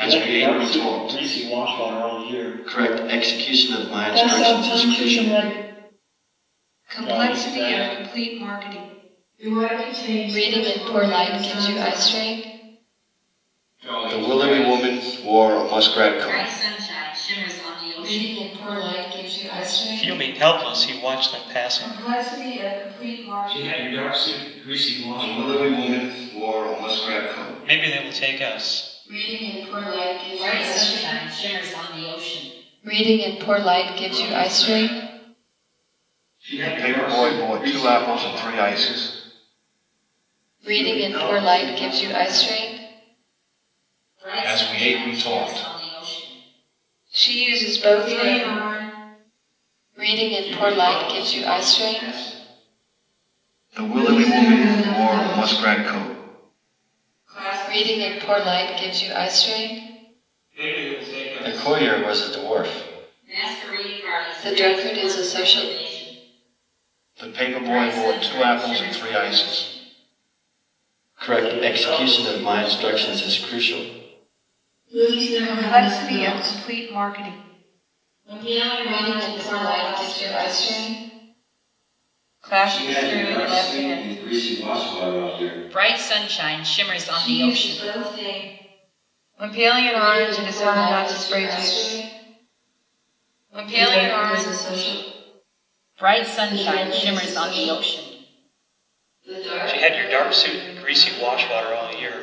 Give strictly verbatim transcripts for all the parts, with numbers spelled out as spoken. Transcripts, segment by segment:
As we ate, we talked. Greasy washwater all year. Correct execution of my instructions is crucial. Complexity of complete marketing. Reading in poor light gives you eye strain. The willowy woman wore a muskrat coat. Bright sunshine shimmers on the ocean. Reading in poor light gives you eye strain. Fuming helpless, he watched them passing. Complexity of complete marketing. She had your dark suit and greasy The washwater. willowy woman wore a muskrat coat. Maybe they will take us. Reading in poor light gives you Bright eye strain. sunshine shimmers on the ocean. Reading in poor light gives you eye strain. The paperboy bought two apples and three ices. Reading in poor light gives you eye strain. Bright As we ate, we sunshine talked. shimmers on the ocean. She uses both hands. Reading in poor light gives you eye strain. The willowy woman wore a muskrat coat. Reading in poor light gives you eye strain. Maybe they will take The us. courier was a dwarf. Masquerade parties. The drunkard is a social. The paperboy bought two apples and three ices. Correct execution of my instructions is crucial. Complexity of complete marketing. Reading in poor light gives you eye strain. Clasp the screw in your left hand. Greasy washwater out here. Bright sunshine shimmers on the She uses ocean. both hands. When peeling an orange, it is hard not to spray juice. When peeling an Drunkard is orange, a social. Bright sunshine shimmers on the ocean. She had your dark suit and greasy washwater all year.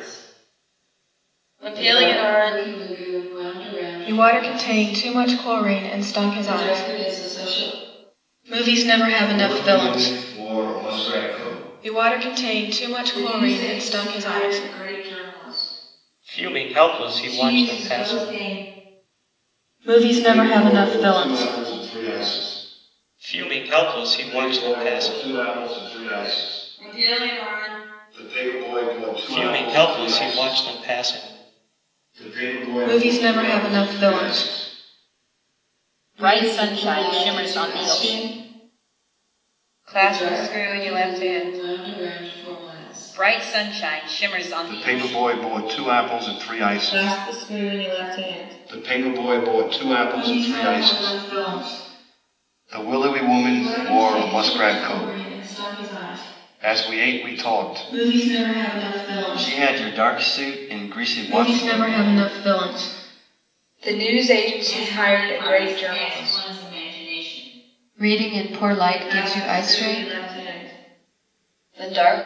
when peeling an orange, Looking lagoon wound around. the water contained too much chlorine and stung his The eyes. drunkard is a social. Movies never have enough villains. Wore a muskrat coat. The water contained too much chlorine and stung his eyes. A great journalist. Fuming helpless, he She watched them uses passing. both hands. Movies never have enough Two villains. apples and three ices. Fuming helpless, he watched them passing. Two apples and three ices. When peeling an orange, The paperboy bought two Fuming apples helpless, and he three watched ices. them passing. The paperboy Movies bought never two have apples enough and three villains. ices. Bright sunshine shimmers on the ocean. clasp the screw in your left hand. Wound around four miles. Bright sunshine shimmers on The the ocean. paperboy bought two apples and three ices. Clasp the screw in your left hand. The paperboy bought two apples and three ices. villains. The willowy woman wore a muskrat coat. And stung his eyes. As we ate, we talked. Movies never have enough villains. She had your dark suit and greasy Movies washwater. never have enough villains. The news agency hired a great journalist. One's imagination. Reading in poor light gives you eye strain. Left hand. The dark